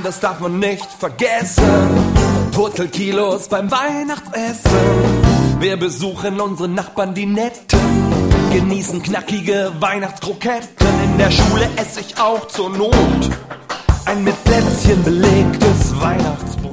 das darf man nicht vergessen. Purzelkilos beim Weihnachtsessen. Wir besuchen unsere Nachbarn, die Netten. Genießen knackige Weihnachtskroketten. In der Schule esse ich auch zur Not ein mit Plätzchen belegtes Weihnachtsbrot.